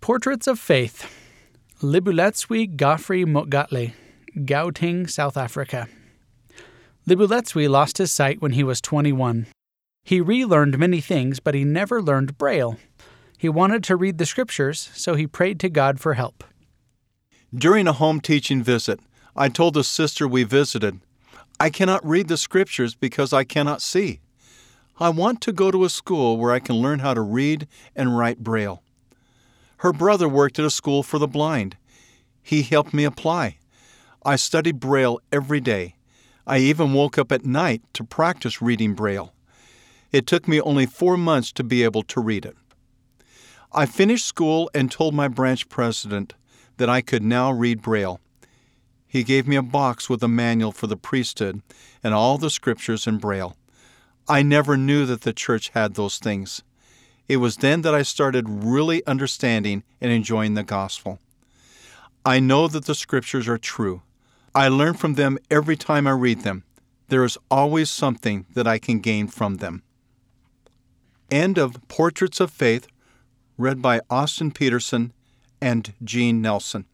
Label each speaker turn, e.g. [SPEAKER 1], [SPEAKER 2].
[SPEAKER 1] Portraits of Faith. Libuletswe Godfrey Motgatle, Gauteng, South Africa. Libuletswe lost his sight when he was 21. He relearned many things, but he never learned Braille. He wanted to read the scriptures, so he prayed to God for help.
[SPEAKER 2] During a home teaching visit, I told the sister we visited, "I cannot read the scriptures because I cannot see. I want to go to a school where I can learn how to read and write Braille." Her brother worked at a school for the blind. He helped me apply. I studied Braille every day. I even woke up at night to practice reading Braille. It took me only 4 months to be able to read it. I finished school and told my branch president that I could now read Braille. He gave me a box with a manual for the priesthood and all the scriptures in Braille. I never knew that the church had those things. It was then that I started really understanding and enjoying the gospel. I know that the scriptures are true. I learn from them every time I read them. There is always something that I can gain from them. End of Portraits of Faith, read by Austin Peterson and Gene Nelson.